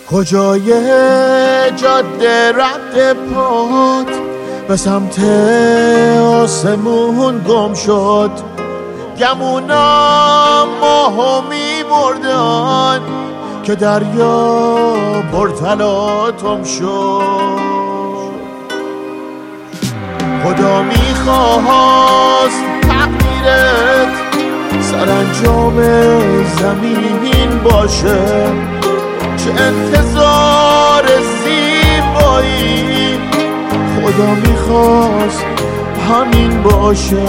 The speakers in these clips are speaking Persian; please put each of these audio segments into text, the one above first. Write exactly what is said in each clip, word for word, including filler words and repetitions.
کجای جاده رد پات به سمت آسمون گم شد، گمونم ماهو می بردن که دریا پرتلاطم شد. خدا میخواست تقدیرت سرانجام زمین باشه، چه انتظار زیبایی، خدا میخواست همین باشه.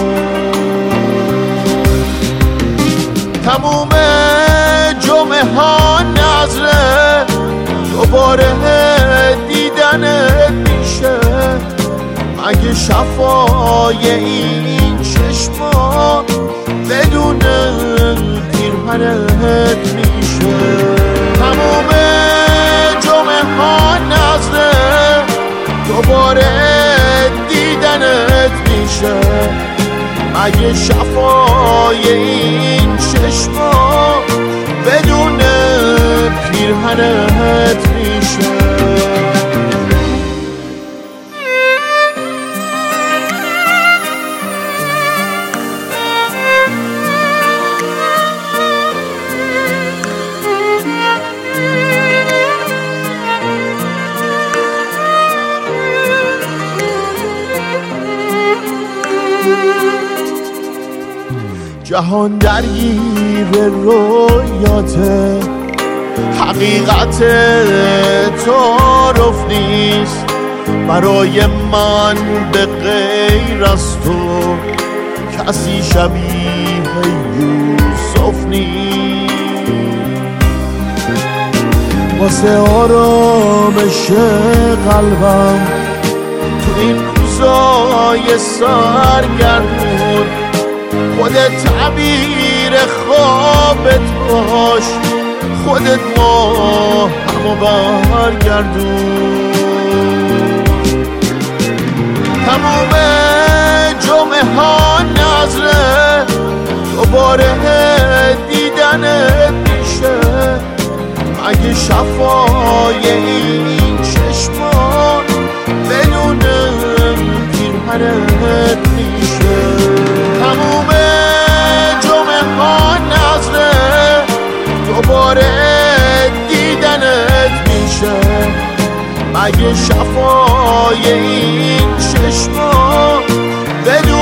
تموم جمعه ها نظره دوباره دیدنت میشه، مگه شفای این چشما بدون پیرهنت میشه. تموم جمعه ها نظره دوباره دیدنت میشه، مگه شفای این چشما بدون پیرهنت میشه. جهان درگیر رویاته، حقیقت تعارف نیست، برای من به غیر از تو کسی شبیه یوسف نیست. واسه آرامش قلبم تو این روزای سرگردون خودت تعبیر خوابت باش، خودت ما همو برگردون. تمام جمعه ها نظره دوباره دیدنت میشه، مگه شفای این چشما بدون پیرهنت میشه. تموم جمعه ها نظره دوباره دیدنت میشه، مگه شفای این چشما بدون